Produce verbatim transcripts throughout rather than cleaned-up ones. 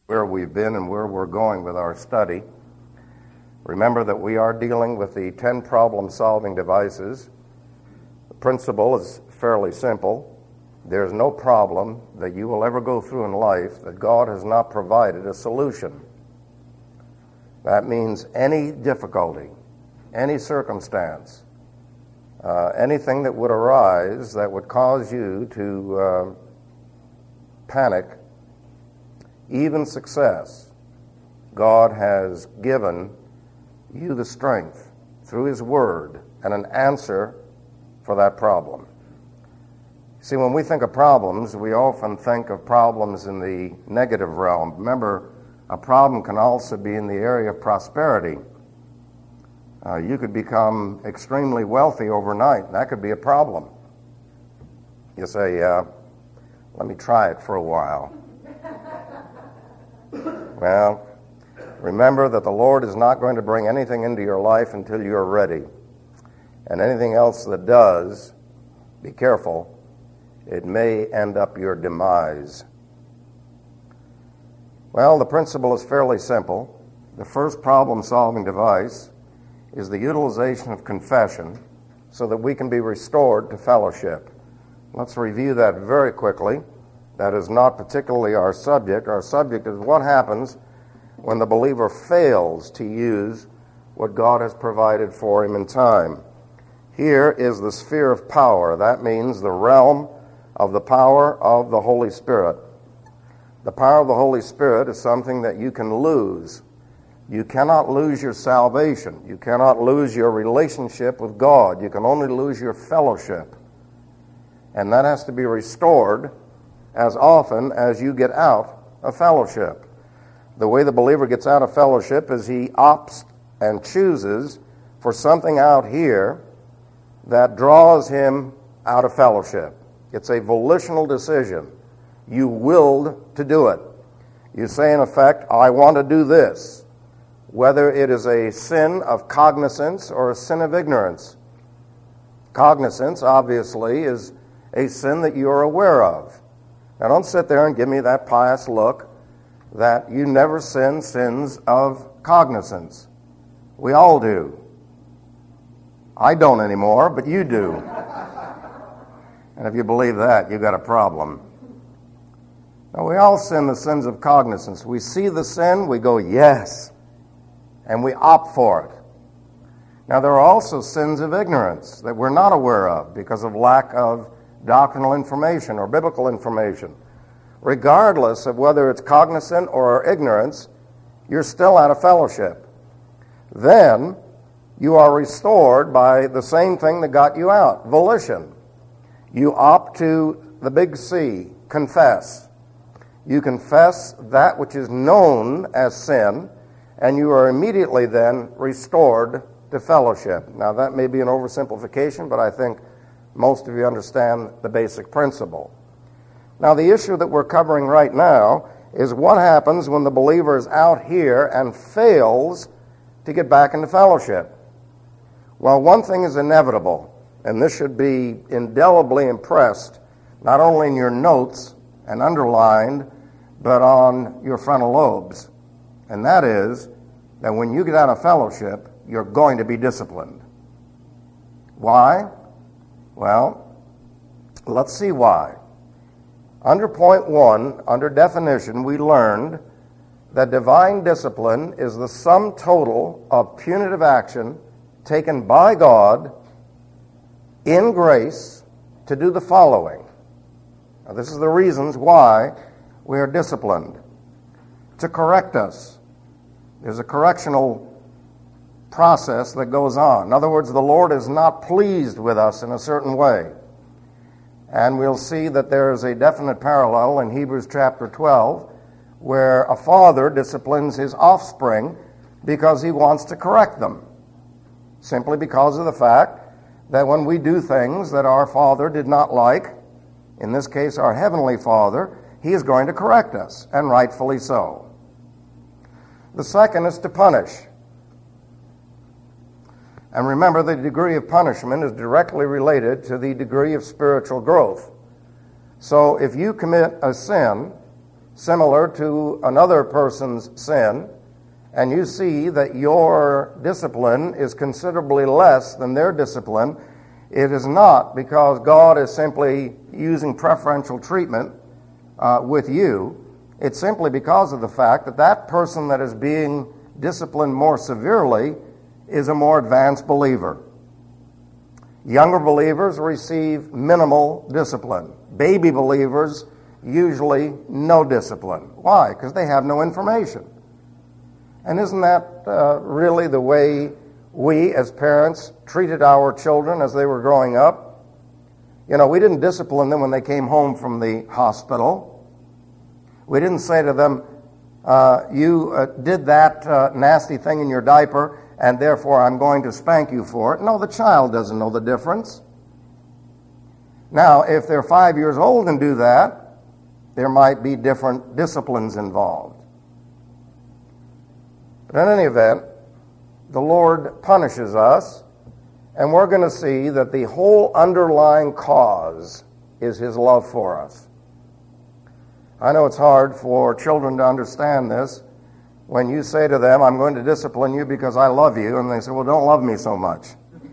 where we've been and where we're going with our study. Remember that we are dealing with the ten problem-solving devices. The principle is fairly simple. There's no problem that you will ever go through in life that God has not provided a solution. That means any difficulty, any circumstance, uh, anything that would arise that would cause you to uh, panic, even success, God has given you the strength through His Word and an answer for that problem. See, when we think of problems, we often think of problems in the negative realm. Remember, a problem can also be in the area of prosperity. Uh, you could become extremely wealthy overnight, and that could be a problem. You say, uh, let me try it for a while. Well, remember that the Lord is not going to bring anything into your life until you're ready. And anything else that does, be careful, it may end up your demise. Well, the principle is fairly simple. The first problem-solving device is the utilization of confession so that we can be restored to fellowship. Let's review that very quickly. That is not particularly our subject. Our subject is what happens when the believer fails to use what God has provided for him in time. Here is the sphere of power. That means the realm of the power of the Holy Spirit. The power of the Holy Spirit is something that you can lose. You cannot lose your salvation. You cannot lose your relationship with God. You can only lose your fellowship. And that has to be restored as often as you get out of fellowship. The way the believer gets out of fellowship is he opts and chooses for something out here that draws him out of fellowship. It's a volitional decision. You willed to do it. You say, in effect, I want to do this, whether it is a sin of cognizance or a sin of ignorance. Cognizance, obviously, is a sin that you are aware of. Now, don't sit there and give me that pious look that you never sin sins of cognizance. We all do. I don't anymore, but you do. And if you believe that, you've got a problem. Now, we all sin the sins of cognizance. We see the sin, we go, yes, and we opt for it. Now, there are also sins of ignorance that we're not aware of because of lack of doctrinal information or biblical information. Regardless of whether it's cognizant or ignorance, you're still out of fellowship. Then you are restored by the same thing that got you out, volition. You opt to the big C, confess. You confess that which is known as sin, and you are immediately then restored to fellowship. Now, that may be an oversimplification, but I think most of you understand the basic principle. Now, the issue that we're covering right now is what happens when the believer is out here and fails to get back into fellowship. Well, one thing is inevitable, and this should be indelibly impressed not only in your notes and underlined, but on your frontal lobes. And that is that when you get out of fellowship, you're going to be disciplined. Why? Well, let's see why. Under point one, under definition, we learned that divine discipline is the sum total of punitive action taken by God in grace to do the following. Now, this is the reasons why we are disciplined. To correct us. There's a correctional process that goes on. In other words, the Lord is not pleased with us in a certain way. And we'll see that there is a definite parallel in Hebrews chapter twelve where a father disciplines his offspring because he wants to correct them. Simply because of the fact that when we do things that our Father did not like, in this case our Heavenly Father, He is going to correct us, and rightfully so. The second is to punish. And remember, the degree of punishment is directly related to the degree of spiritual growth. So if you commit a sin, similar to another person's sin, and you see that your discipline is considerably less than their discipline, it is not because God is simply using preferential treatment uh, with you. It's simply because of the fact that that person that is being disciplined more severely is a more advanced believer. Younger believers receive minimal discipline. Baby believers usually no discipline. Why? Because they have no information. And isn't that uh, really the way we as parents treated our children as they were growing up? You know, we didn't discipline them when they came home from the hospital. We didn't say to them, uh, you uh, did that uh, nasty thing in your diaper, and therefore I'm going to spank you for it. No, the child doesn't know the difference. Now, if they're five years old and do that, there might be different disciplines involved. But in any event, the Lord punishes us, and we're going to see that the whole underlying cause is His love for us. I know it's hard for children to understand this. When you say to them, I'm going to discipline you because I love you, and they say, well, don't love me so much.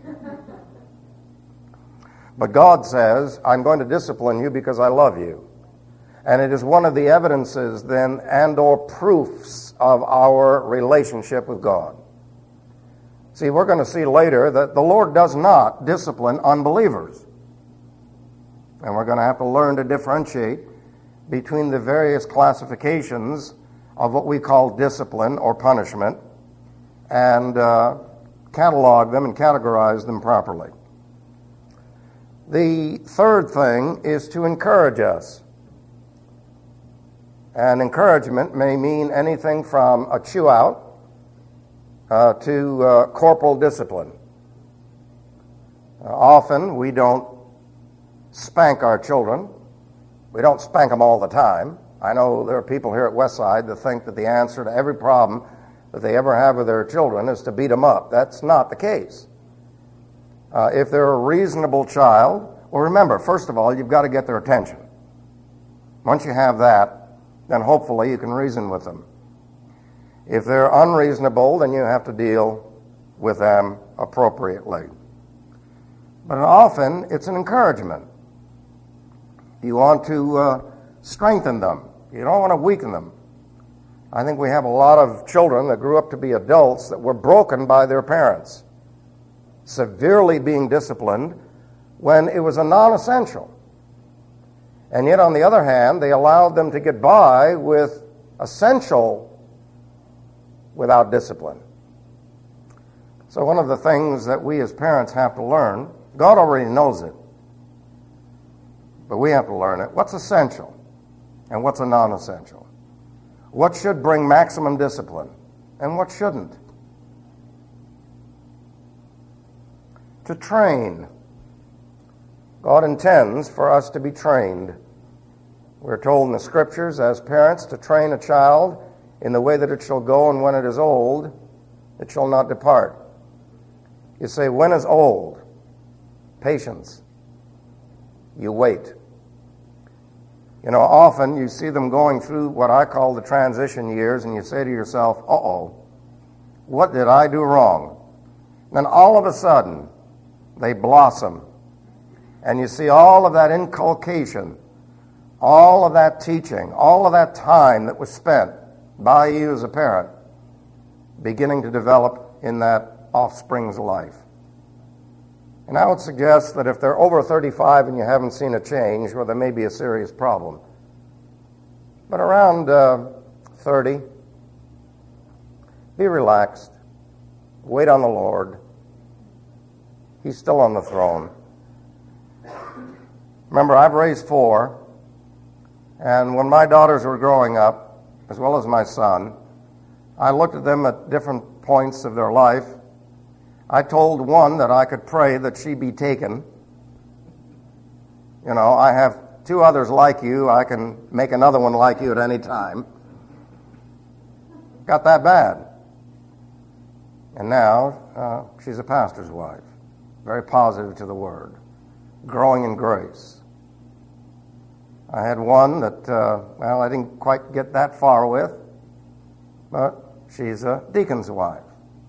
But God says, I'm going to discipline you because I love you. And it is one of the evidences then and or proofs of our relationship with God. See, we're going to see later that the Lord does not discipline unbelievers. And we're going to have to learn to differentiate between the various classifications of what we call discipline or punishment and uh, catalog them and categorize them properly. The third thing is to encourage us. And encouragement may mean anything from a chew out uh, to uh, corporal discipline. Uh, often we don't spank our children. We don't spank them all the time. I know there are people here at Westside that think that the answer to every problem that they ever have with their children is to beat them up. That's not the case. Uh, if they're a reasonable child, well, remember, first of all, you've got to get their attention. Once you have that, then hopefully you can reason with them. If they're unreasonable, then you have to deal with them appropriately. But often, it's an encouragement. You want to uh, strengthen them. You don't want to weaken them. I think we have a lot of children that grew up to be adults that were broken by their parents, severely being disciplined when it was a non-essential. And yet, on the other hand, they allowed them to get by with essential without discipline. So one of the things that we as parents have to learn, God already knows it, but we have to learn it. What's essential and what's a non-essential? What should bring maximum discipline and what shouldn't? To train. God intends for us to be trained. We're told in the Scriptures as parents to train a child in the way that it shall go, and when it is old, it shall not depart. You say, when is old? Patience. You wait. You know, often you see them going through what I call the transition years, and you say to yourself, uh-oh, what did I do wrong? Then all of a sudden, they blossom. And you see all of that inculcation, all of that teaching, all of that time that was spent by you as a parent beginning to develop in that offspring's life. And I would suggest that if they're over thirty-five and you haven't seen a change, well, there may be a serious problem. But around uh, thirty, be relaxed. Wait on the Lord. He's still on the throne. Remember, I've raised four, and when my daughters were growing up, as well as my son, I looked at them at different points of their life. I told one that I could pray that she be taken. You know, I have two others like you. I can make another one like you at any time. Got that bad. And now uh, she's a pastor's wife, very positive to the word, growing in grace. I had one that, uh, well, I didn't quite get that far with, but she's a deacon's wife.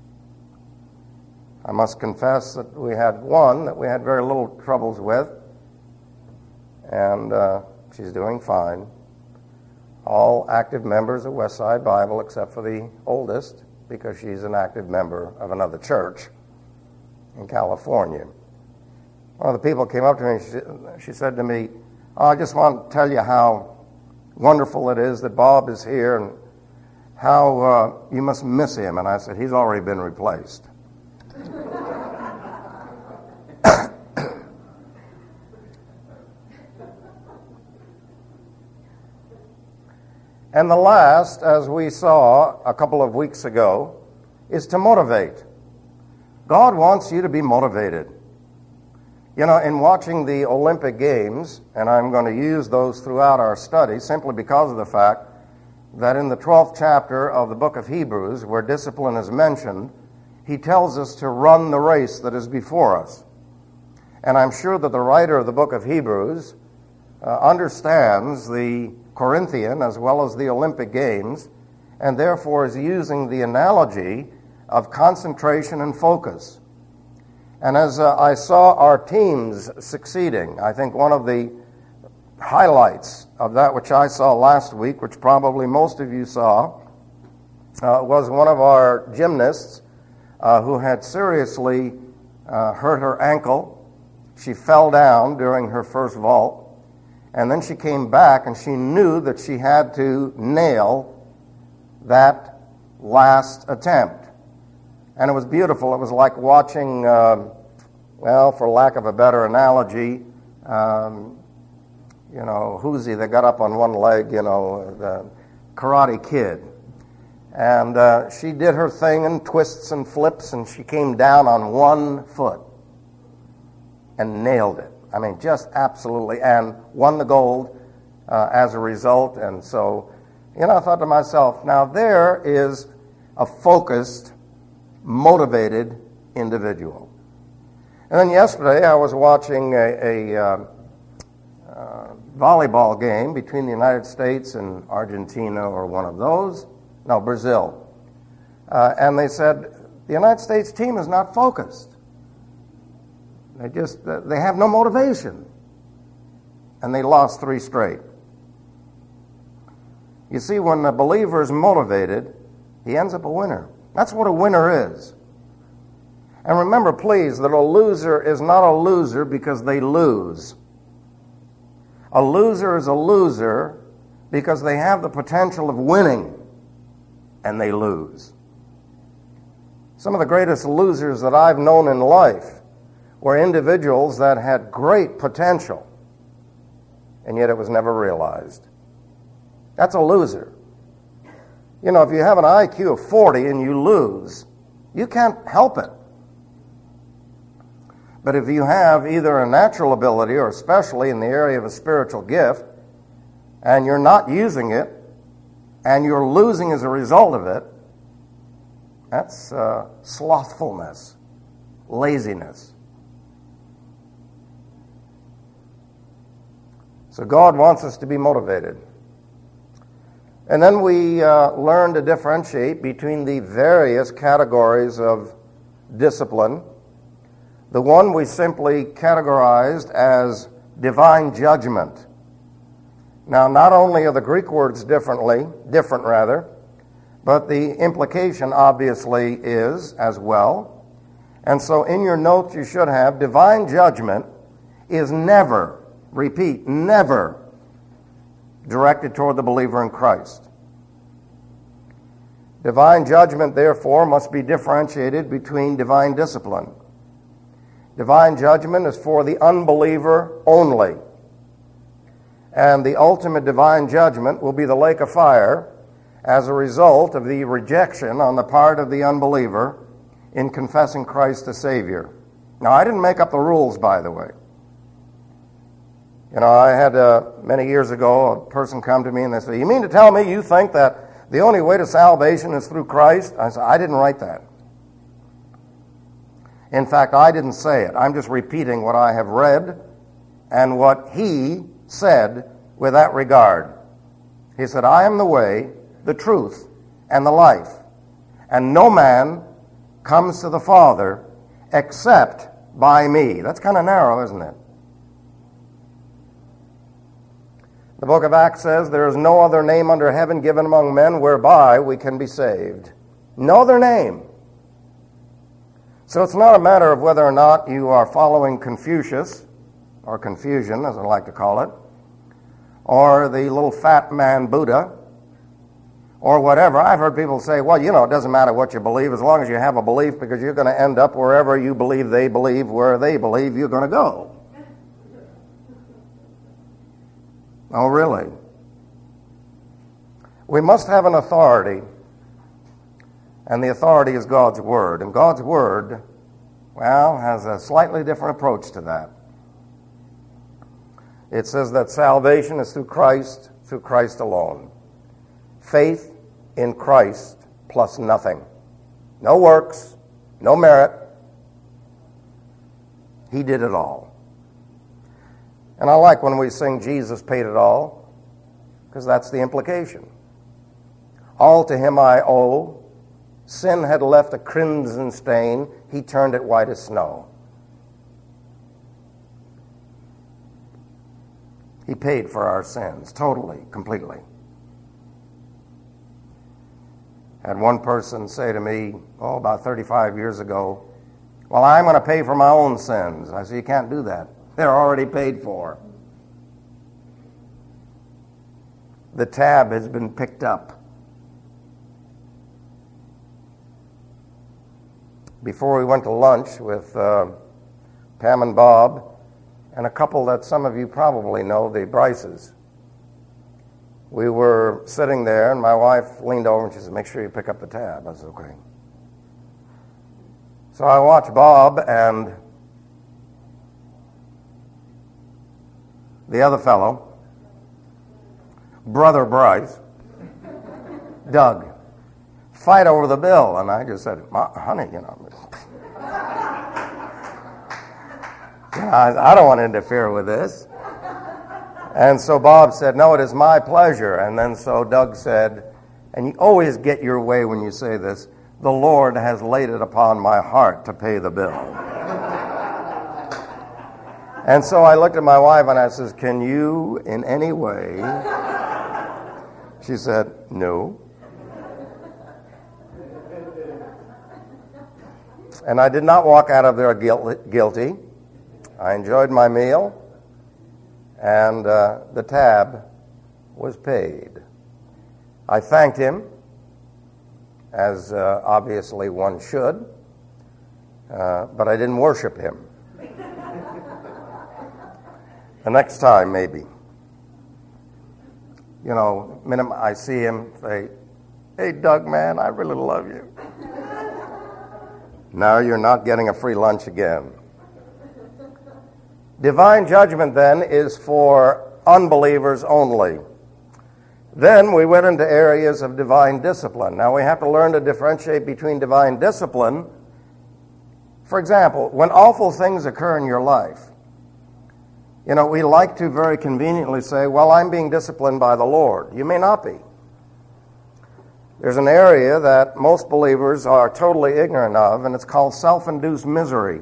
I must confess that we had one that we had very little troubles with, and uh, she's doing fine. All active members of Westside Bible except for the oldest, because she's an active member of another church in California. One of the people came up to me and she, she said to me, oh, I just want to tell you how wonderful it is that Bob is here and how uh, you must miss him. And I said, he's already been replaced. And the last, as we saw a couple of weeks ago, is to motivate. God wants you to be motivated. You know, in watching the Olympic Games, and I'm going to use those throughout our study simply because of the fact that in the twelfth chapter of the book of Hebrews, where discipline is mentioned, he tells us to run the race that is before us. And I'm sure that the writer of the book of Hebrews uh, understands the Corinthian as well as the Olympic Games, and therefore is using the analogy of concentration and focus. And as uh, I saw our teams succeeding, I think one of the highlights of that which I saw last week, which probably most of you saw, uh, was one of our gymnasts uh, who had seriously uh, hurt her ankle. She fell down during her first vault. And then she came back and she knew that she had to nail that last attempt. And it was beautiful. It was like watching, uh, well, for lack of a better analogy, um, you know, Hoosie that got up on one leg, you know, the Karate Kid. And uh, she did her thing and twists and flips, and she came down on one foot and nailed it. I mean, just absolutely, and won the gold uh, as a result. And so, you know, I thought to myself, now there is a focused, motivated individual. And then yesterday I was watching a, a uh, uh, volleyball game between the United States and Argentina, or one of those, no, Brazil. Uh, and they said, the United States team is not focused. They just, they have no motivation. And they lost three straight. You see, when a believer is motivated, he ends up a winner. That's what a winner is. And remember, please, that a loser is not a loser because they lose. A loser is a loser because they have the potential of winning, and they lose. Some of the greatest losers that I've known in life were individuals that had great potential, and yet it was never realized. That's a loser. You know, if you have an I Q of forty and you lose, you can't help it. But if you have either a natural ability, or especially in the area of a spiritual gift, and you're not using it, and you're losing as a result of it, that's uh, slothfulness, laziness. So God wants us to be motivated. And then we uh, learn to differentiate between the various categories of discipline. The one we simply categorized as divine judgment. Now, not only are the Greek words differently, different rather, but the implication obviously is as well. And so in your notes you should have, divine judgment is never, repeat, never directed toward the believer in Christ. Divine judgment, therefore, must be differentiated between divine discipline. Divine judgment is for the unbeliever only. And the ultimate divine judgment will be the lake of fire as a result of the rejection on the part of the unbeliever in confessing Christ as Savior. Now, I didn't make up the rules, by the way. You know, I had, uh, many years ago, a person come to me and they said, you mean to tell me you think that the only way to salvation is through Christ? I said, I didn't write that. In fact, I didn't say it. I'm just repeating what I have read and what he said with that regard. He said, I am the way, the truth, and the life, and no man comes to the Father except by me. That's kind of narrow, isn't it? The book of Acts says, there is no other name under heaven given among men whereby we can be saved. No other name. So it's not a matter of whether or not you are following Confucius, or Confucian, as I like to call it, or the little fat man Buddha, or whatever. I've heard people say, well, you know, it doesn't matter what you believe as long as you have a belief, because you're going to end up wherever you believe they believe, where they believe you're going to go. Oh, really? We must have an authority, and the authority is God's Word. And God's Word, well, has a slightly different approach to that. It says that salvation is through Christ, through Christ alone. Faith in Christ plus nothing. No works, no merit. He did it all. And I like when we sing Jesus paid it all, because that's the implication. All to him I owe. Sin had left a crimson stain. He turned it white as snow. He paid for our sins, totally, completely. I had one person say to me, oh, about thirty-five years ago, well, I'm going to pay for my own sins. I said, you can't do that. They're already paid for. The tab has been picked up. Before we went to lunch with uh, Pam and Bob, and a couple that some of you probably know, the Bryces. We were sitting there, and my wife leaned over and she said, make sure you pick up the tab. I said, okay. So I watched Bob and the other fellow, Brother Bryce, Doug, fight over the bill. And I just said, honey, you know, you know I, I don't want to interfere with this. And so Bob said, no, it is my pleasure. And then so Doug said, and you always get your way when you say this, the Lord has laid it upon my heart to pay the bill. And so I looked at my wife and I says, can you in any way? She said, no. And I did not walk out of there guilty. I enjoyed my meal. And uh, the tab was paid. I thanked him, as uh, obviously one should, uh, but I didn't worship him. The next time, maybe. You know, minute I see him, say, hey, Doug, man, I really love you. Now you're not getting a free lunch again. Divine judgment, then, is for unbelievers only. Then we went into areas of divine discipline. Now we have to learn to differentiate between divine discipline. For example, when awful things occur in your life, you know, we like to very conveniently say, well, I'm being disciplined by the Lord. You may not be. There's an area that most believers are totally ignorant of, and it's called self-induced misery.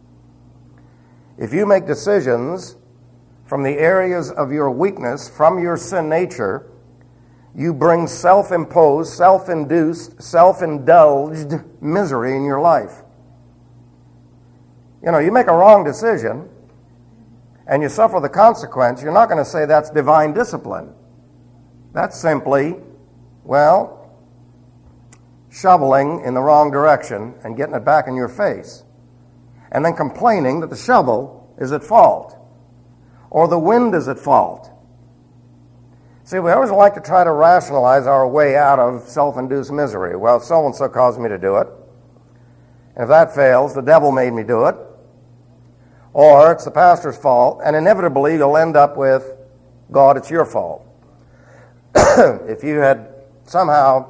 If you make decisions from the areas of your weakness, from your sin nature, you bring self-imposed, self-induced, self-indulged misery in your life. You know, you make a wrong decision and you suffer the consequence, you're not going to say that's divine discipline. That's simply, well, shoveling in the wrong direction and getting it back in your face. And then complaining that the shovel is at fault, or the wind is at fault. See, we always like to try to rationalize our way out of self-induced misery. Well, so-and-so caused me to do it. And if that fails, the devil made me do it. Or it's the pastor's fault, and inevitably you'll end up with, God, it's your fault. If you had somehow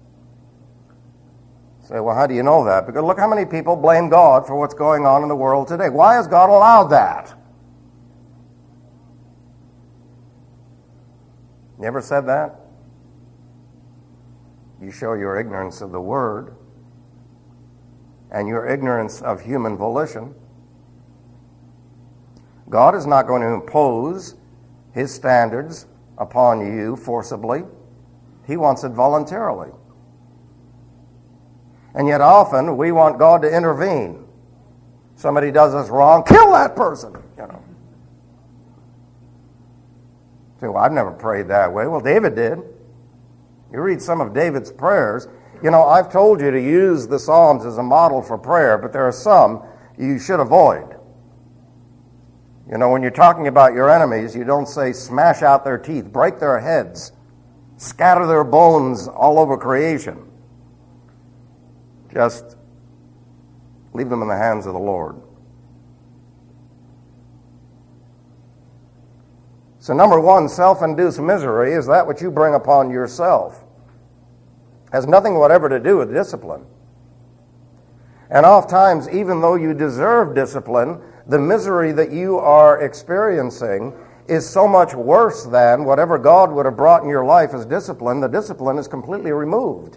say, well, how do you know that? Because look how many people blame God for what's going on in the world today. Why has God allowed that? You ever said that? You show your ignorance of the Word and your ignorance of human volition. God is not going to impose His standards upon you forcibly. He wants it voluntarily. And yet often we want God to intervene. Somebody does us wrong, kill that person, you know. So, well, I've never prayed that way. Well, David did. You read some of David's prayers. You know, I've told you to use the Psalms as a model for prayer, but there are some you should avoid. You know, when you're talking about your enemies, you don't say smash out their teeth, break their heads, scatter their bones all over creation. Just leave them in the hands of the Lord. So number one, self-induced misery is that which you bring upon yourself. Has nothing whatever to do with discipline. And oftentimes, even though you deserve discipline, the misery that you are experiencing is so much worse than whatever God would have brought in your life as discipline. The discipline is completely removed.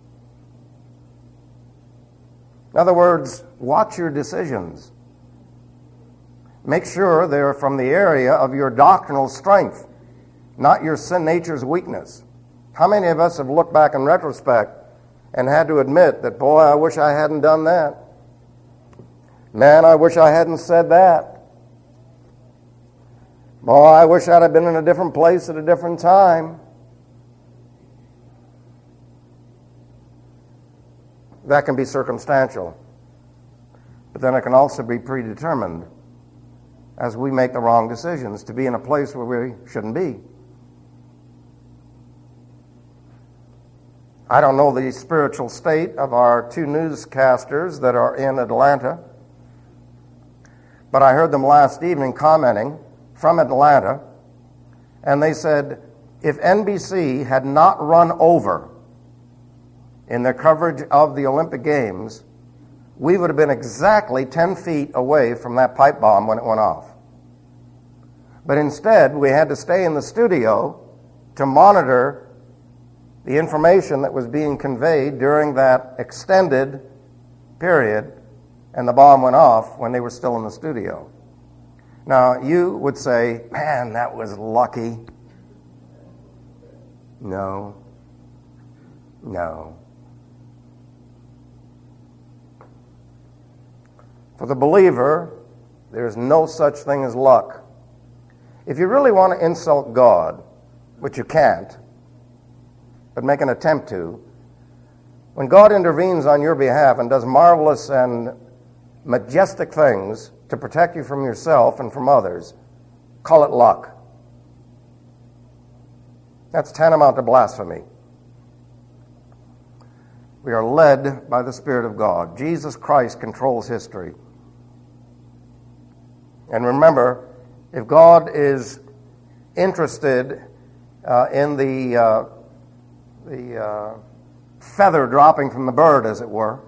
In other words, watch your decisions. Make sure they're from the area of your doctrinal strength, not your sin nature's weakness. How many of us have looked back in retrospect and had to admit that, boy, I wish I hadn't done that. Man, I wish I hadn't said that. Boy, I wish I'd have been in a different place at a different time. That can be circumstantial. But then it can also be predetermined as we make the wrong decisions to be in a place where we shouldn't be. I don't know the spiritual state of our two newscasters that are in Atlanta, but I heard them last evening commenting from Atlanta, and they said if N B C had not run over in their coverage of the Olympic Games, we would have been exactly ten feet away from that pipe bomb when it went off. But instead, we had to stay in the studio to monitor the information that was being conveyed during that extended period, and the bomb went off when they were still in the studio. Now, you would say, man, that was lucky. No. No. For the believer, there is no such thing as luck. If you really want to insult God, which you can't, but make an attempt to, when God intervenes on your behalf and does marvelous and majestic things to protect you from yourself and from others, call it luck. That's tantamount to blasphemy. We are led by the Spirit of God. Jesus Christ controls history. And remember, if God is interested uh, in the uh, the uh, feather dropping from the bird, as it were,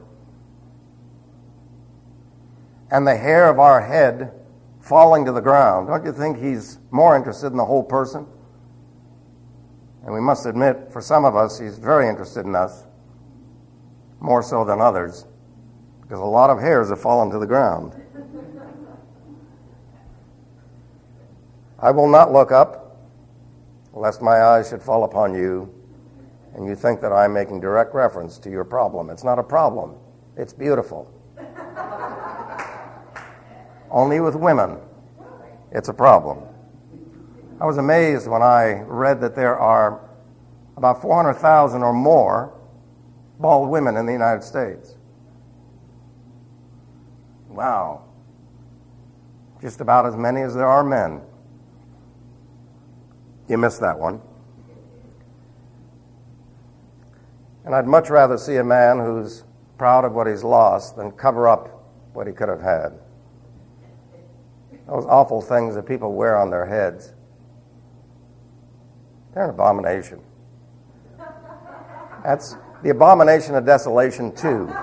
and the hair of our head falling to the ground, don't you think He's more interested in the whole person? And we must admit, for some of us, He's very interested in us, more so than others, because a lot of hairs have fallen to the ground. I will not look up, lest my eyes should fall upon you, and you think that I'm making direct reference to your problem. It's not a problem. It's beautiful. Only with women, it's a problem. I was amazed when I read that there are about four hundred thousand or more bald women in the United States. Wow. Just about as many as there are men. You missed that one. And I'd much rather see a man who's proud of what he's lost than cover up what he could have had. Those awful things that people wear on their heads, they're an abomination. That's the abomination of desolation, too.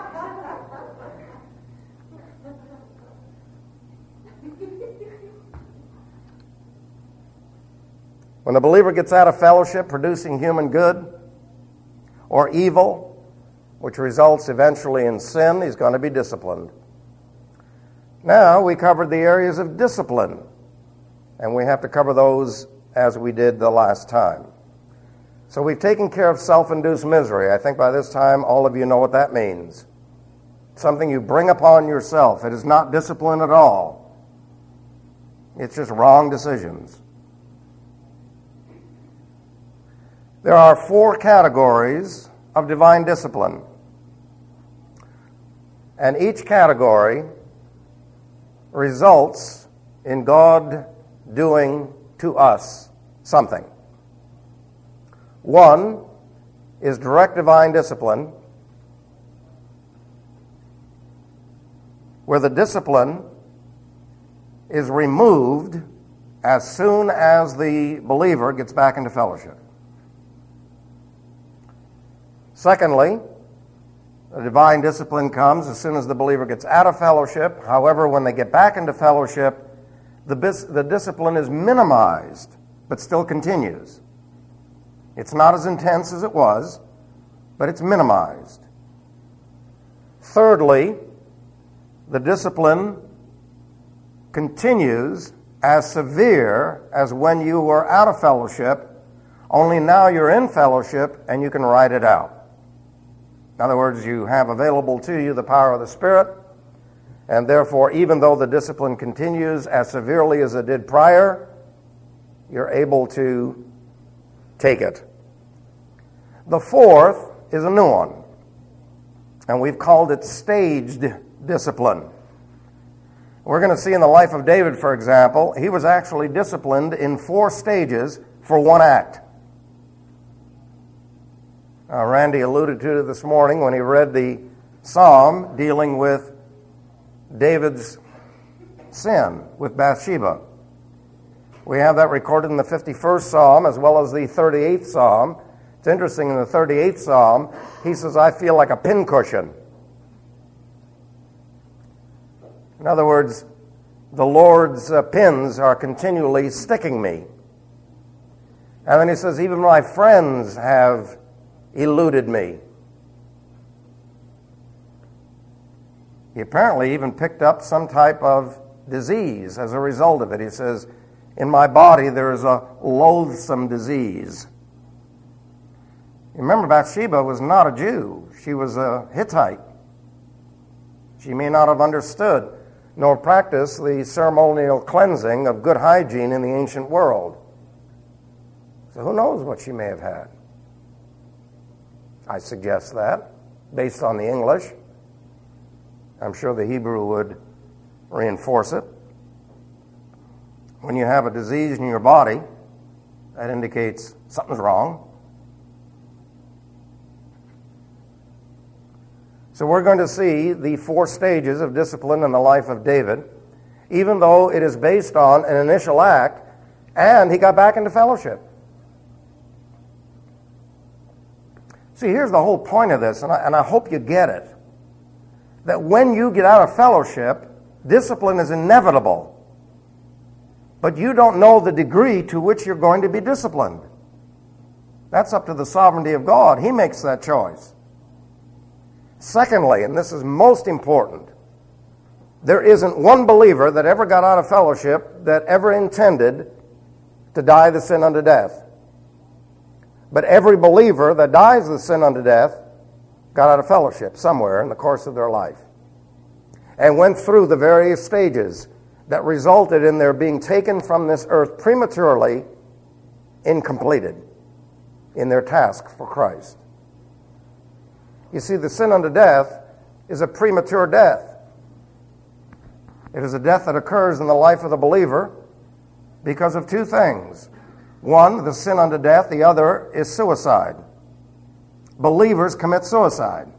When the believer gets out of fellowship producing human good or evil, which results eventually in sin, he's going to be disciplined. Now, we covered the areas of discipline, and we have to cover those as we did the last time. So we've taken care of self-induced misery. I think by this time all of you know what that means. Something you bring upon yourself. It is not discipline at all. It's just wrong decisions. There are four categories of divine discipline. And each category results in God doing to us something. One is direct divine discipline, where the discipline is removed as soon as the believer gets back into fellowship. Secondly, the divine discipline comes as soon as the believer gets out of fellowship. However, when they get back into fellowship, the, bis- the discipline is minimized, but still continues. It's not as intense as it was, but it's minimized. Thirdly, the discipline continues as severe as when you were out of fellowship, only now you're in fellowship and you can ride it out. In other words, you have available to you the power of the Spirit, and therefore, even though the discipline continues as severely as it did prior, you're able to take it. The fourth is a new one, and we've called it staged discipline. We're going to see in the life of David, for example, he was actually disciplined in four stages for one act. Uh, Randy alluded to it this morning when he read the psalm dealing with David's sin with Bathsheba. We have that recorded in the fifty-first psalm as well as the thirty-eighth psalm. It's interesting, in the thirty-eighth psalm, he says, I feel like a pincushion. In other words, the Lord's uh, pins are continually sticking me. And then he says, even my friends have eluded me. He apparently even picked up some type of disease as a result of it. He says, in my body there is a loathsome disease. Remember, Bathsheba was not a Jew. She was a Hittite. She may not have understood nor practiced the ceremonial cleansing of good hygiene in the ancient world. So who knows what she may have had? I suggest that, based on the English. I'm sure the Hebrew would reinforce it. When you have a disease in your body, that indicates something's wrong. So we're going to see the four stages of discipline in the life of David, even though it is based on an initial act, and he got back into fellowship. See, here's the whole point of this, and I, and I hope you get it, that when you get out of fellowship, discipline is inevitable. But you don't know the degree to which you're going to be disciplined. That's up to the sovereignty of God. He makes that choice. Secondly, and this is most important, there isn't one believer that ever got out of fellowship that ever intended to die the sin unto death. But every believer that dies the sin unto death got out of fellowship somewhere in the course of their life and went through the various stages that resulted in their being taken from this earth prematurely, incompleted in their task for Christ. You see, the sin unto death is a premature death. It is a death that occurs in the life of the believer because of two things. One, the sin unto death. The other is suicide. Believers commit suicide.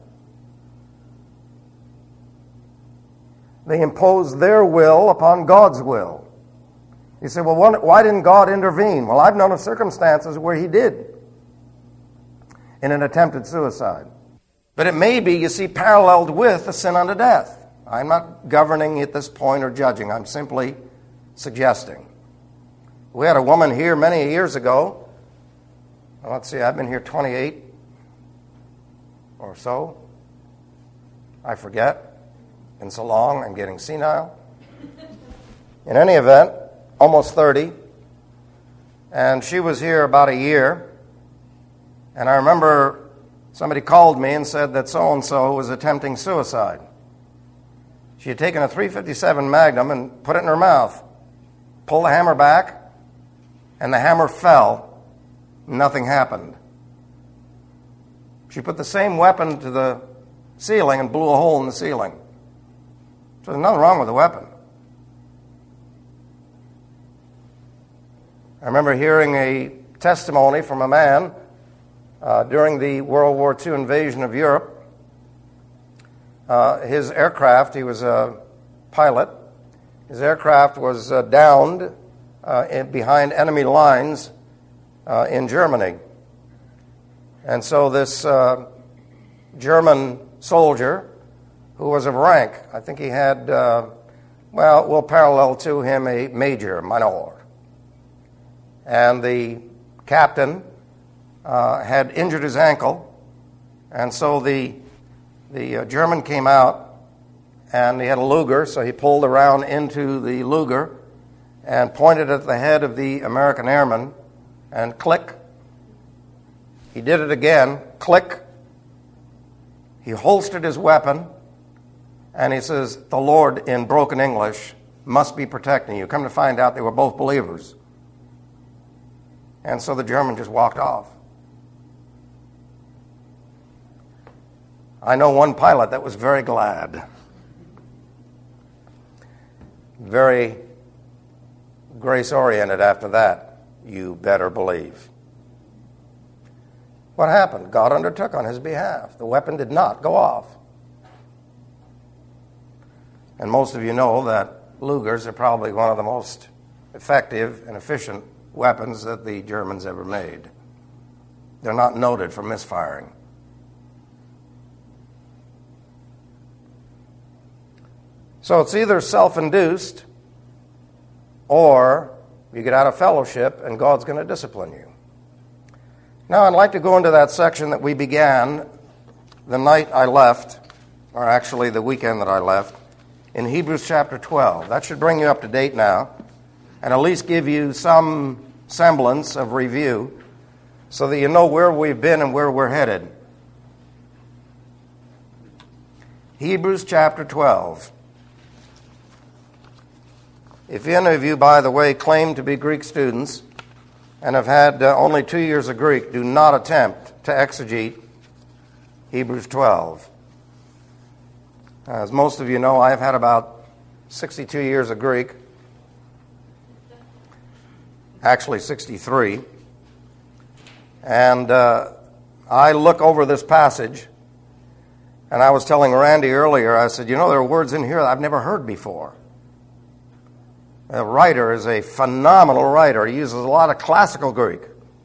They impose their will upon God's will. You say, well, why didn't God intervene? Well, I've known of circumstances where he did in an attempted suicide. But it may be, you see, paralleled with the sin unto death. I'm not governing at this point or judging. I'm simply suggesting. We had a woman here many years ago. Well, let's see, I've been here twenty-eight or so. I forget. Been so long, I'm getting senile. In any event, almost thirty. And she was here about a year. And I remember somebody called me and said that so-and-so was attempting suicide. She had taken a three fifty-seven Magnum and put it in her mouth, pulled the hammer back, and the hammer fell. Nothing happened. She put the same weapon to the ceiling and blew a hole in the ceiling. So there's nothing wrong with the weapon. I remember hearing a testimony from a man uh, during the World War Two invasion of Europe. Uh, his aircraft, he was a pilot, his aircraft was uh, downed uh, in, behind enemy lines uh, in Germany. And so this uh, German soldier, who was of rank, I think he had, uh, well, we'll parallel to him a major, minor. And the captain uh, had injured his ankle, and so the the uh, German came out, and he had a Luger, so he pulled around into the Luger and pointed at the head of the American airman, and click. He did it again, click. He holstered his weapon, and he says, "The Lord," in broken English, "must be protecting you." Come to find out, they were both believers. And so the German just walked off. I know one pilot that was very glad. Very grace-oriented after that, you better believe. What happened? God undertook on his behalf. The weapon did not go off. And most of you know that Lugers are probably one of the most effective and efficient weapons that the Germans ever made. They're not noted for misfiring. So it's either self-induced or you get out of fellowship and God's going to discipline you. Now I'd like to go into that section that we began the night I left, or actually the weekend that I left, in Hebrews chapter twelve. That should bring you up to date now, and at least give you some semblance of review so that you know where we've been and where we're headed. Hebrews chapter twelve. If any of you, by the way, claim to be Greek students and have had uh, only two years of Greek, do not attempt to exegete Hebrews twelve. As most of you know, I've had about sixty-two years of Greek. Actually sixty-three. And uh, I look over this passage, and I was telling Randy earlier, I said, you know, there are words in here that I've never heard before. The writer is a phenomenal writer. He uses a lot of classical Greek.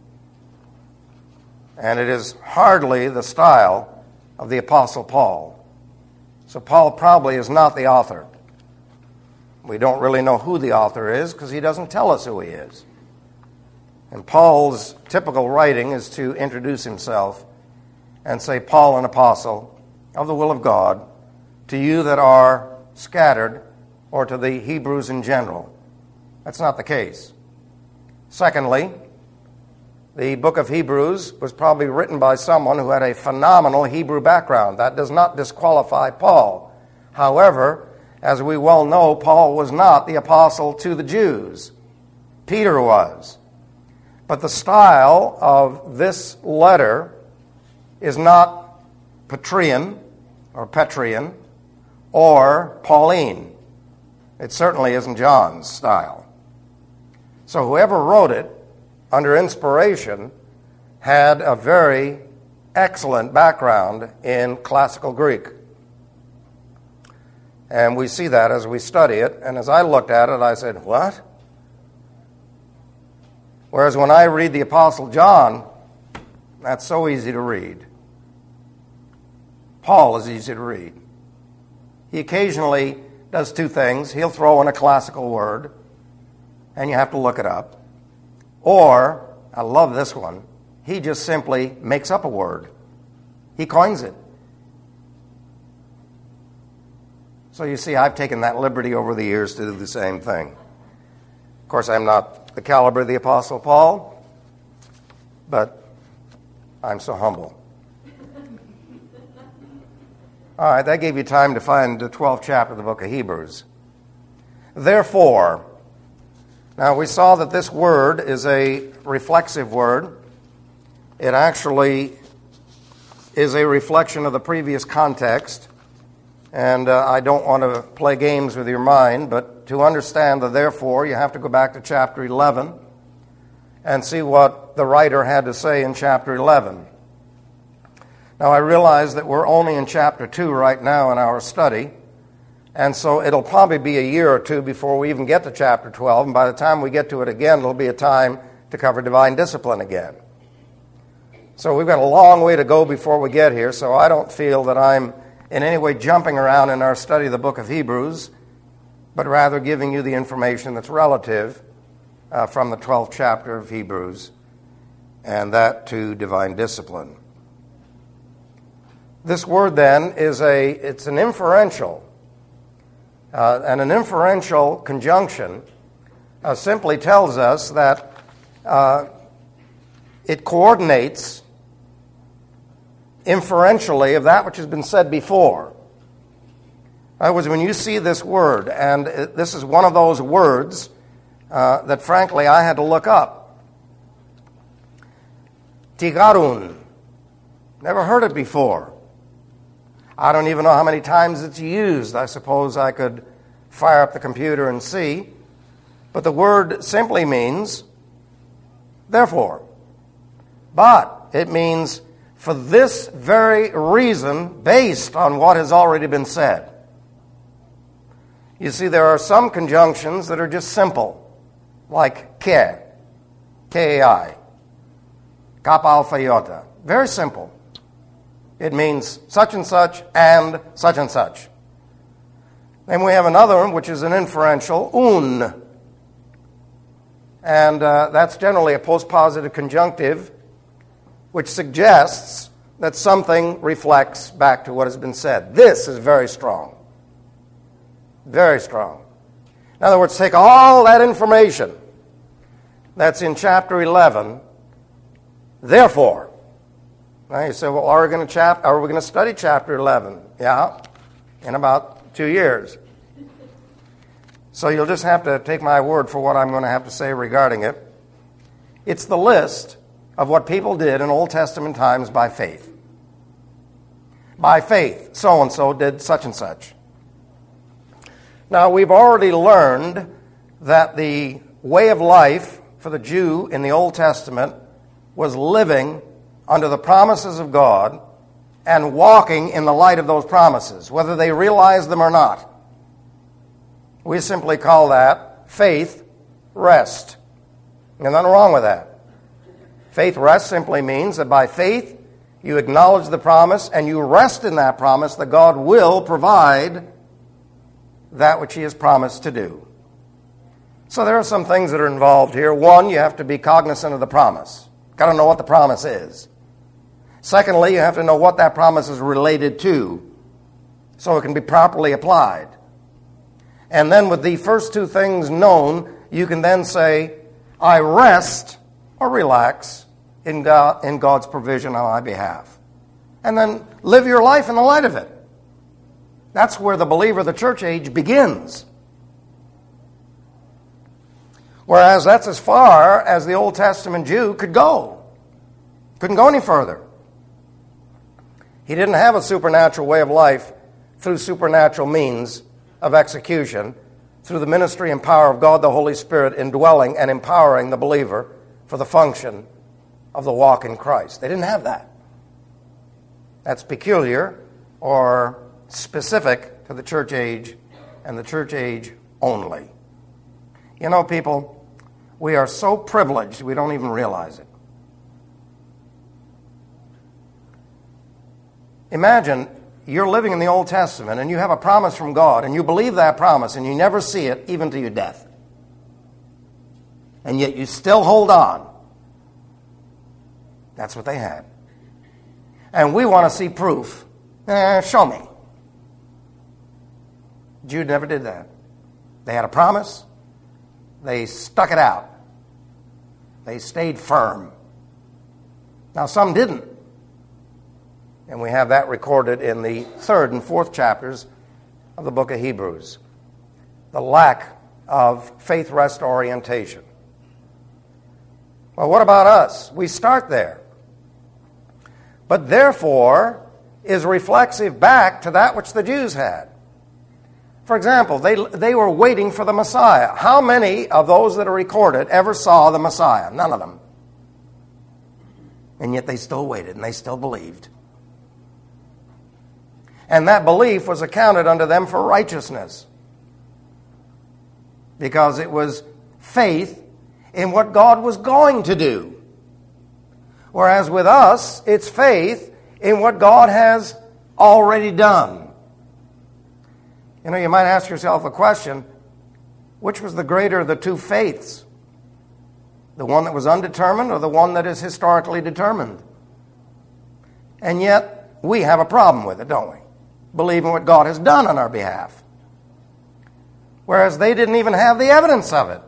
And it is hardly the style of the Apostle Paul. So Paul probably is not the author. We don't really know who the author is because he doesn't tell us who he is. And Paul's typical writing is to introduce himself and say, Paul, an apostle of the will of God, to you that are scattered, or to the Hebrews in general. That's not the case. Secondly, the book of Hebrews was probably written by someone who had a phenomenal Hebrew background. That does not disqualify Paul. However, as we well know, Paul was not the apostle to the Jews. Peter was. But the style of this letter is not Petrian or Petrian or Pauline. It certainly isn't John's style. So whoever wrote it under inspiration had a very excellent background in classical Greek. And we see that as we study it. And as I looked at it, I said, what? Whereas when I read the Apostle John, that's so easy to read. Paul is easy to read. He occasionally does two things. He'll throw in a classical word, and you have to look it up. Or, I love this one, he just simply makes up a word. He coins it. So you see, I've taken that liberty over the years to do the same thing. Of course, I'm not the caliber of the Apostle Paul, but I'm so humble. All right, that gave you time to find the twelfth chapter of the book of Hebrews. Therefore, now we saw that this word is a reflexive word. It actually is a reflection of the previous context. And uh, I don't want to play games with your mind, but to understand the therefore, you have to go back to chapter eleven and see what the writer had to say in chapter eleven. Now, I realize that we're only in chapter two right now in our study, and so it'll probably be a year or two before we even get to chapter twelve, and by the time we get to it again, it'll be a time to cover divine discipline again. So we've got a long way to go before we get here, so I don't feel that I'm in any way jumping around in our study of the book of Hebrews, but rather giving you the information that's relative uh, from the twelfth chapter of Hebrews, and that to divine discipline. This word then is a, it's an inferential, uh, and an inferential conjunction uh, simply tells us that uh, it coordinates inferentially of that which has been said before. In other words, when you see this word, and it, this is one of those words uh, that frankly I had to look up. Tigarun. Never heard it before. I don't even know how many times it's used. I suppose I could fire up the computer and see. But the word simply means therefore. But it means for this very reason, based on what has already been said. You see, there are some conjunctions that are just simple, like ke, K-A-I, kappa alpha iota. Very simple. It means such and such and such and such. Then we have another one, which is an inferential, un. And uh, that's generally a postpositive conjunctive, which suggests that something reflects back to what has been said. This is very strong. Very strong. In other words, take all that information that's in chapter eleven, therefore. Now you say, well, are we going to chap- are we going to study chapter eleven? Yeah, in about two years. So you'll just have to take my word for what I'm going to have to say regarding it. It's the list of what people did in Old Testament times by faith. By faith, so-and-so did such and such. Now, we've already learned that the way of life for the Jew in the Old Testament was living under the promises of God and walking in the light of those promises, whether they realized them or not. We simply call that faith rest. There's nothing wrong with that. Faith rest simply means that by faith you acknowledge the promise and you rest in that promise that God will provide that which He has promised to do. So there are some things that are involved here. One, you have to be cognizant of the promise. Got to know what the promise is. Secondly, you have to know what that promise is related to so it can be properly applied. And then with the first two things known, you can then say, I rest or relax in God, in God's provision on my behalf. And then live your life in the light of it. That's where the believer of the church age begins. Whereas that's as far as the Old Testament Jew could go. Couldn't go any further. He didn't have a supernatural way of life through supernatural means of execution, through the ministry and power of God the Holy Spirit indwelling and empowering the believer for the function of the walk in Christ. They didn't have that. That's peculiar or specific to the church age and the church age only. You know, people, we are so privileged we don't even realize it. Imagine you're living in the Old Testament and you have a promise from God and you believe that promise and you never see it even to your death. and yet you still hold on. That's what they had. And we want to see proof. Eh, show me. Jude never did that. They had a promise. They stuck it out. They stayed firm. Now, some didn't. And we have that recorded in the third and fourth chapters of the book of Hebrews. The lack of faith rest orientation. Well, what about us? We start there. But therefore is reflexive back to that which the Jews had. For example, they, they were waiting for the Messiah. How many of those that are recorded ever saw the Messiah? None of them. And yet they still waited and they still believed. And that belief was accounted unto them for righteousness. Because it was faith in what God was going to do. Whereas with us, it's faith in what God has already done. You know, you might ask yourself a question, which was the greater of the two faiths? The one that was undetermined or the one that is historically determined? And yet, we have a problem with it, don't we? Believing what God has done on our behalf. Whereas they didn't even have the evidence of it.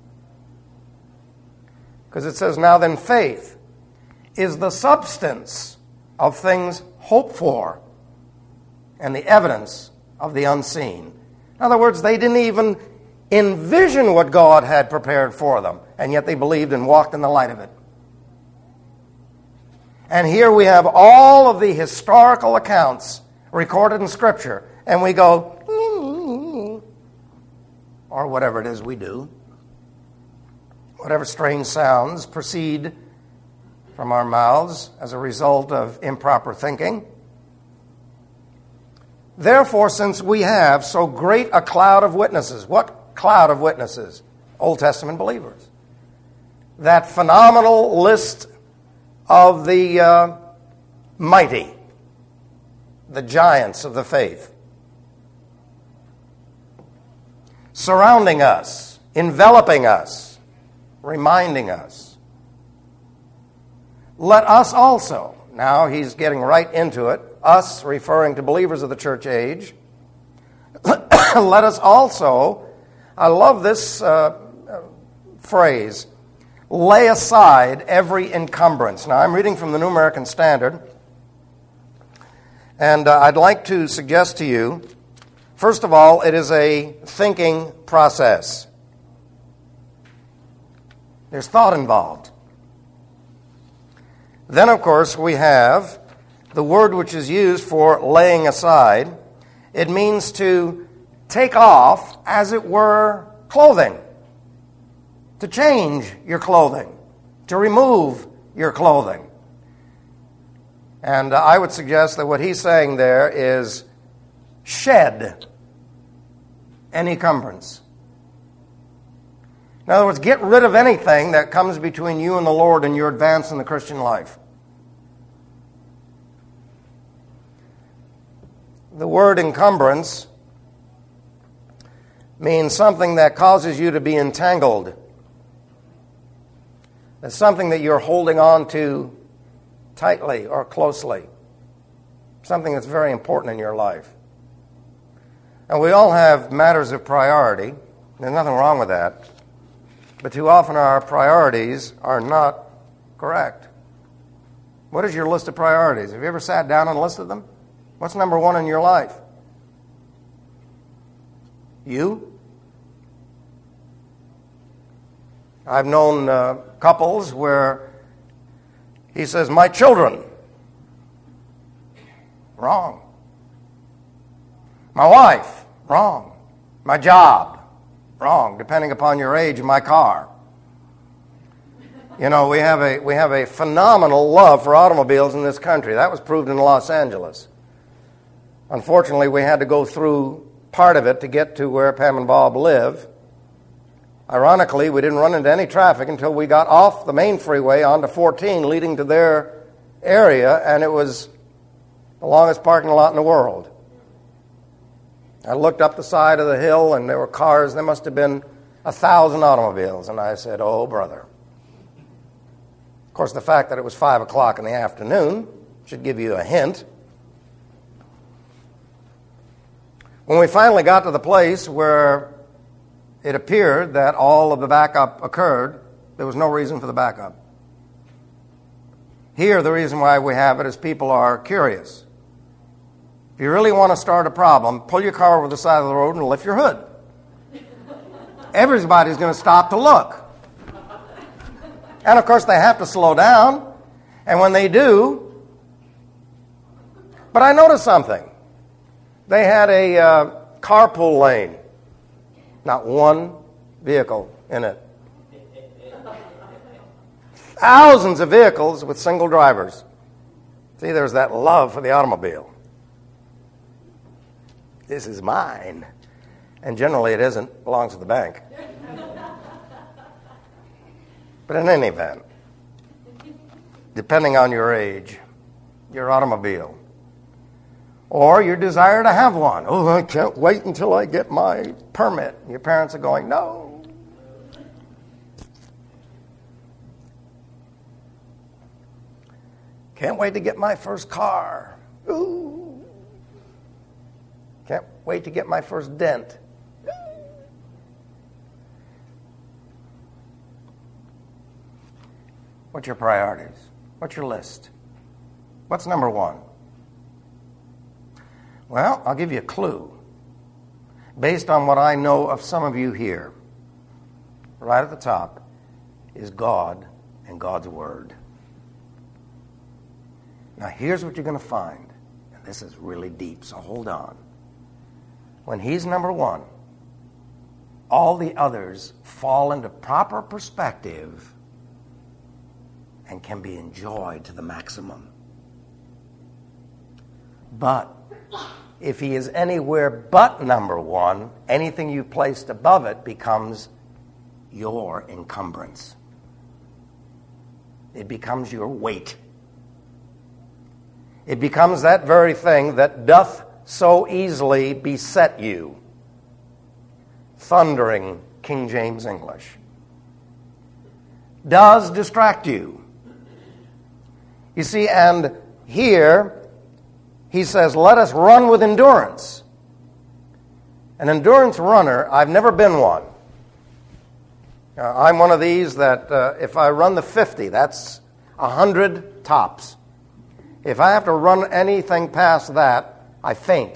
Because it says, now then faith is the substance of things hoped for and the evidence of the unseen. In other words, they didn't even envision what God had prepared for them, and yet they believed and walked in the light of it. And here we have all of the historical accounts recorded in Scripture, and we go, or whatever it is we do. Whatever strange sounds proceed from our mouths as a result of improper thinking. Therefore, since we have so great a cloud of witnesses, what cloud of witnesses? Old Testament believers. That phenomenal list of the uh, mighty, the giants of the faith, surrounding us, enveloping us, reminding us. Let us also, now he's getting right into it, us referring to believers of the church age, let us also, I love this uh, phrase, lay aside every encumbrance. Now I'm reading from the New American Standard, and uh, I'd like to suggest to you, first of all, it is a thinking process. There's thought involved. Then, of course, we have the word which is used for laying aside. It means to take off, as it were, clothing. To change your clothing. To remove your clothing. And uh, I would suggest that what he's saying there is shed any encumbrance. In other words, get rid of anything that comes between you and the Lord and your advance in the Christian life. The word encumbrance means something that causes you to be entangled. It's something that you're holding on to tightly or closely. Something that's very important in your life. And we all have matters of priority. There's nothing wrong with that. But too often our priorities are not correct. What is your list of priorities? Have you ever sat down and listed them? What's number one in your life? You? I've known uh, couples where he says, my children. Wrong. My wife. Wrong. My job. Wrong, depending upon your age, my car. You know, we have a we have a phenomenal love for automobiles in this country. That was proved in Los Angeles. Unfortunately, we had to go through part of it to get to where Pam and Bob live. Ironically, we didn't run into any traffic until we got off the main freeway onto fourteen leading to their area, and it was the longest parking lot in the world. I looked up the side of the hill, and there were cars. There must have been a thousand automobiles. And I said, oh, brother. Of course, the fact that it was five o'clock in the afternoon should give you a hint. When we finally got to the place where it appeared that all of the backup occurred, there was no reason for the backup. Here, the reason why we have it is people are curious. If you really want to start a problem, pull your car over the side of the road and lift your hood. Everybody's going to stop to look. And of course, they have to slow down. And when they do, but I noticed something. They had a uh, carpool lane. Not one vehicle in it. Thousands of vehicles with single drivers. See, there's that love for the automobile. This is mine. And generally it isn't. It belongs to the bank. But in any event, depending on your age, your automobile, or your desire to have one. Oh, I can't wait until I get my permit. Your parents are going, no. Can't wait to get my first car. Ooh. Can't wait to get my first dent. What's your priorities? What's your list? What's number one? Well, I'll give you a clue. Based on what I know of some of you here, right at the top is God and God's Word. Now, here's what you're going to find. And this is really deep, so hold on. When He's number one, all the others fall into proper perspective and can be enjoyed to the maximum. But if He is anywhere but number one, anything you placed above it becomes your encumbrance. It becomes your weight. It becomes that very thing that doth so easily beset you. Thundering King James English. Does distract you. You see, and here He says, let us run with endurance. An endurance runner, I've never been one. Uh, I'm one of these that uh, if I run the fifty, that's one hundred tops. If I have to run anything past that, I faint.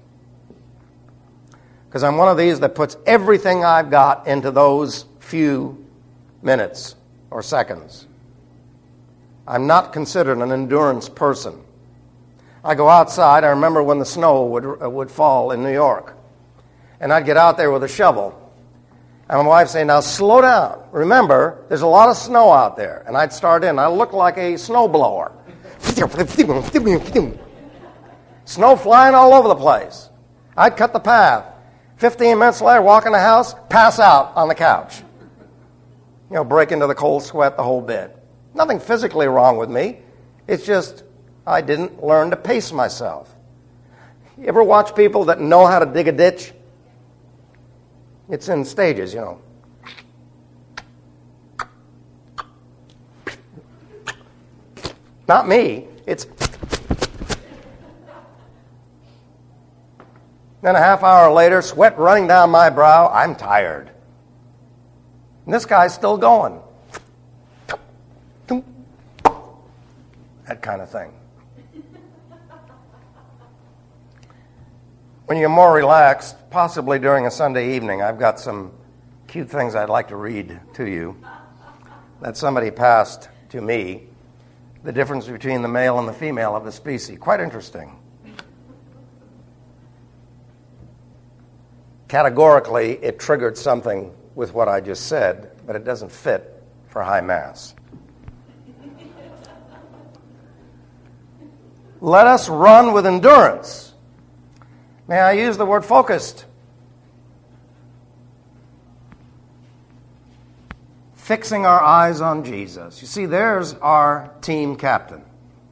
Because I'm one of these that puts everything I've got into those few minutes or seconds. I'm not considered an endurance person. I go outside. I remember when the snow would uh, would fall in New York. And I'd get out there with a shovel. And my wife would say, now slow down. Remember, there's a lot of snow out there. And I'd start in. I looked like a snowblower. Snow flying all over the place. I'd cut the path. Fifteen minutes later, walk in the house, pass out on the couch. You know, break into the cold sweat, the whole bit. Nothing physically wrong with me. It's just I didn't learn to pace myself. You ever watch people that know how to dig a ditch? It's in stages, you know. Not me. It's... Then a half hour later, sweat running down my brow. I'm tired. And this guy's still going. That kind of thing. When you're more relaxed, possibly during a Sunday evening, I've got some cute things I'd like to read to you that somebody passed to me. The difference between the male and the female of the species. Quite interesting. Categorically, it triggered something with what I just said, but it doesn't fit for high mass. Let us run with endurance. May I use the word focused? Fixing our eyes on Jesus. You see, there's our team captain.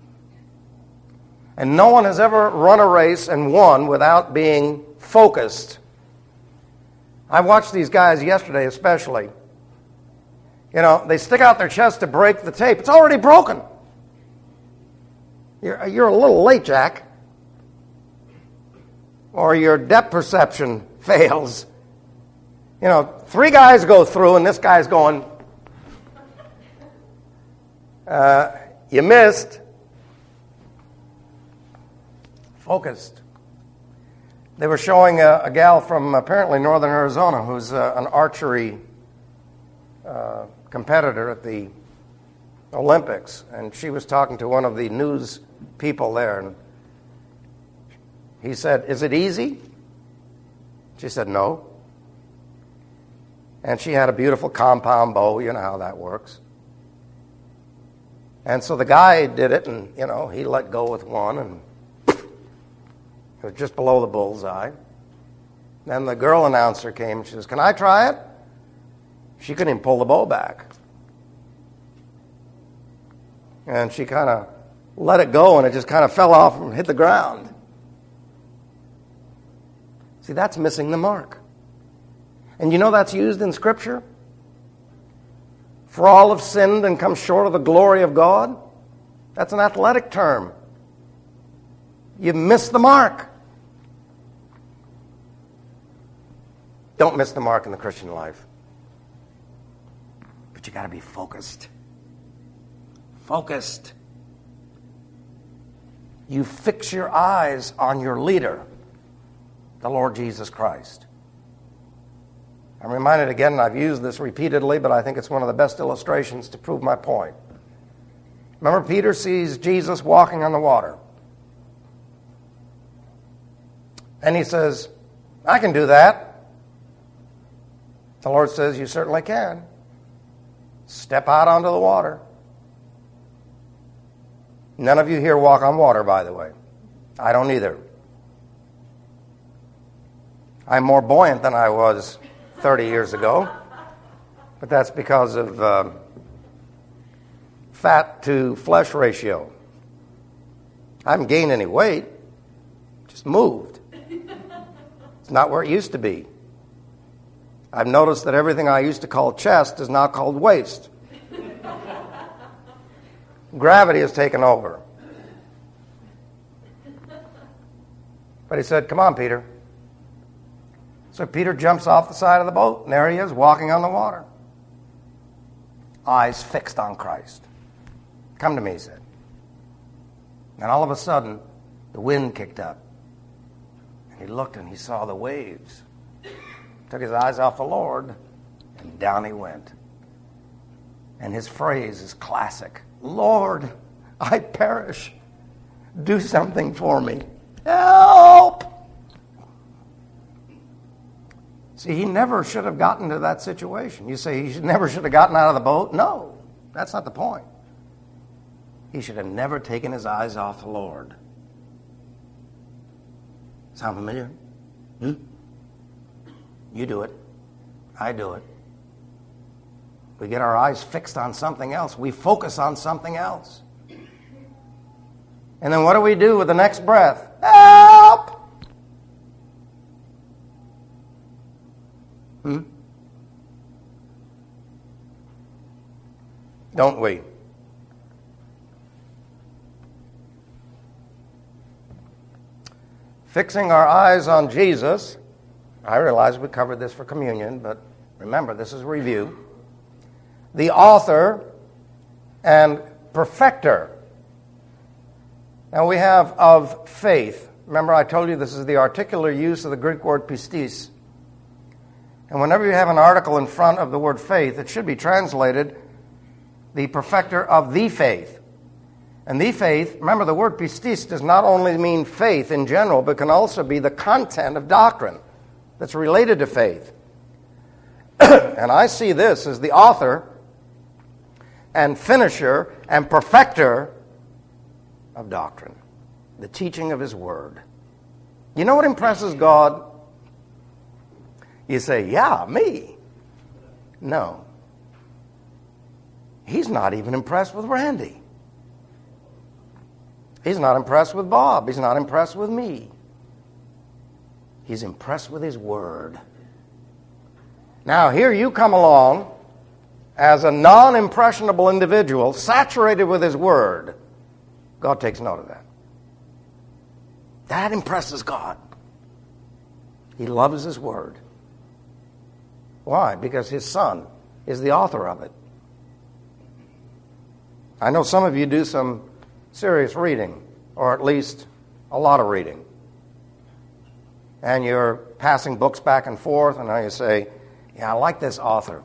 And no one has ever run a race and won without being focused I watched these guys yesterday especially. You know, they stick out their chest to break the tape. It's already broken. You're, you're a little late, Jack. Or your depth perception fails. You know, three guys go through and this guy's going, uh, you missed. Focused. They were showing a, a gal from apparently northern Arizona who's uh, an archery uh, competitor at the Olympics, and she was talking to one of the news people there, and he said, "Is it easy?" She said, "No." And she had a beautiful compound bow, you know how that works. And so the guy did it, and, you know, he let go with one, and it was just below the bullseye. Then the girl announcer came, and she says, "Can I try it?" She couldn't even pull the bow back. And she kind of let it go, and it just kind of fell off and hit the ground. See, that's missing the mark. And you know that's used in Scripture? For all have sinned and come short of the glory of God. That's an athletic term. You've missed the mark. Don't miss the mark in the Christian life. But you got to be focused. Focused. You fix your eyes on your leader, the Lord Jesus Christ. I'm reminded again, and I've used this repeatedly, but I think it's one of the best illustrations to prove my point. Remember, Peter sees Jesus walking on the water. And he says, "I can do that." The Lord says, "You certainly can. Step out onto the water." None of you here walk on water, by the way. I don't either. I'm more buoyant than I was thirty years ago, but that's because of uh, fat to flesh ratio. I haven't gained any weight, just moved. It's not where it used to be. I've noticed that everything I used to call chest is now called waist. Gravity has taken over. But he said, "Come on, Peter." So Peter jumps off the side of the boat, and there he is, walking on the water. Eyes fixed on Christ. "Come to me," he said. And all of a sudden, the wind kicked up. And he looked and he saw the waves. Took his eyes off the Lord, and down he went. And his phrase is classic. "Lord, I perish. Do something for me. Help!" See, he never should have gotten to that situation. You say he should, never should have gotten out of the boat? No, that's not the point. He should have never taken his eyes off the Lord. Sound familiar? Hmm? You do it. I do it. We get our eyes fixed on something else. We focus on something else. And then what do we do with the next breath? Help! Hmm? Don't we? Fixing our eyes on Jesus. I realize we covered this for communion, but remember, this is a review. The author and perfecter. Now we have of faith. Remember, I told you this is the articular use of the Greek word pistis. And whenever you have an article in front of the word faith, it should be translated the perfecter of the faith. And the faith, remember, the word pistis does not only mean faith in general, but can also be the content of doctrine that's related to faith. And I see this as the author and finisher and perfecter of doctrine, the teaching of his word. You know what impresses God? You say, "Yeah, me." No. He's not even impressed with Randy. He's not impressed with Bob. He's not impressed with me. He's impressed with his word. Now, here you come along as a non-impressionable individual, saturated with His Word. God takes note of that. That impresses God. He loves His Word. Why? Because His Son is the author of it. I know some of you do some serious reading, or at least a lot of reading. And you're passing books back and forth, and now you say, yeah, I like this author.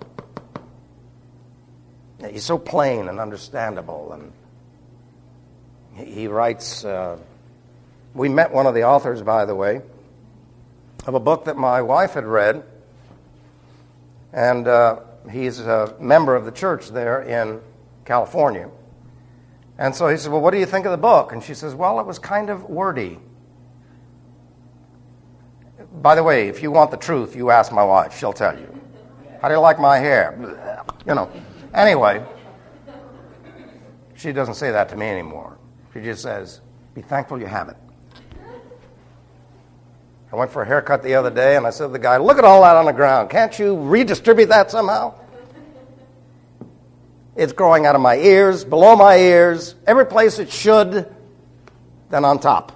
He's so plain and understandable. And he, he writes, uh, we met one of the authors, by the way, of a book that my wife had read. And uh, he's a member of the church there in California. And so he said, well, what do you think of the book? And she says, well, it was kind of wordy. By the way, if you want the truth, you ask my wife. She'll tell you. How do you like my hair? You know. Anyway, she doesn't say that to me anymore. She just says, be thankful you have it. I went for a haircut the other day, and I said to the guy, look at all that on the ground. Can't you redistribute that somehow? It's growing out of my ears, below my ears, every place it should, then on top.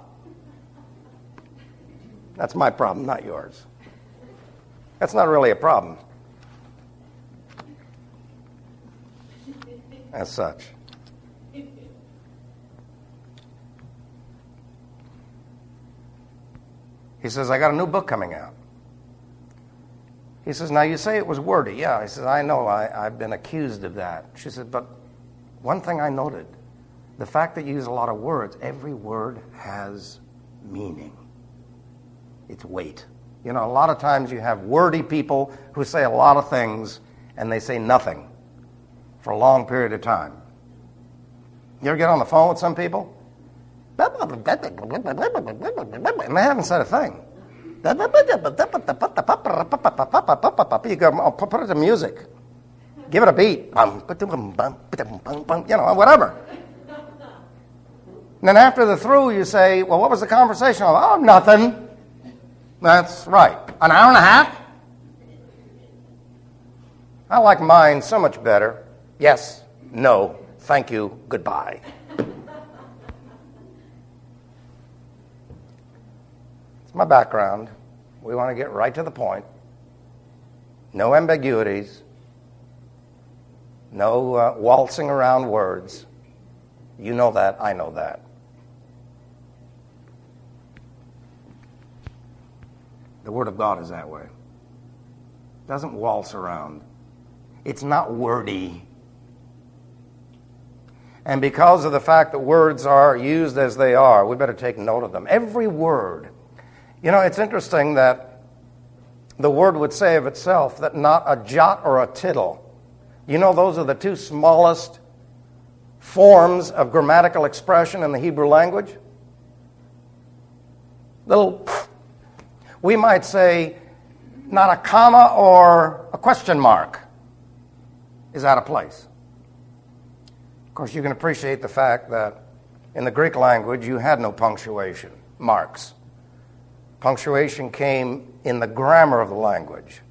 That's my problem, not yours. That's not really a problem. As such. He says, I got a new book coming out. He says, now you say it was wordy. Yeah, he says, I know, I, I've been accused of that. She said, but one thing I noted, the fact that you use a lot of words, every word has meaning. It's weight. You know, a lot of times you have wordy people who say a lot of things and they say nothing for a long period of time. You ever get on the phone with some people? And they haven't said a thing. You go, oh, put it to music. Give it a beat. You know, whatever. And then after they're through, you say, well, what was the conversation? Oh, nothing. That's right. An hour and a half? I like mine so much better. Yes, no, thank you, goodbye. It's my background. We want to get right to the point. No ambiguities. No uh, waltzing around words. You know that, I know that. The Word of God is that way. It doesn't waltz around. It's not wordy. And because of the fact that words are used as they are, we better take note of them. Every word. You know, it's interesting that the Word would say of itself that not a jot or a tittle. You know, those are the two smallest forms of grammatical expression in the Hebrew language. Little, we might say, not a comma or a question mark is out of place. Of course, you can appreciate the fact that in the Greek language, you had no punctuation marks. Punctuation came in the grammar of the language.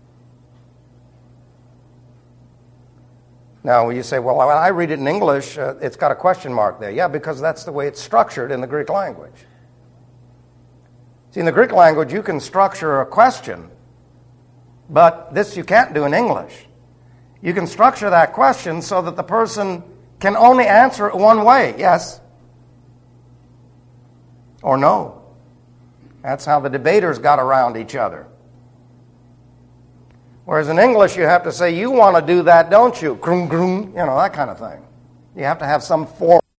Now, when you say, well, when I read it in English, uh, it's got a question mark there. Yeah, because that's the way it's structured in the Greek language. See, in the Greek language, you can structure a question, but this you can't do in English. You can structure that question so that the person can only answer it one way, yes or no. That's how the debaters got around each other. Whereas in English, you have to say, you want to do that, don't you? Grum, grum, you know, that kind of thing. You have to have some form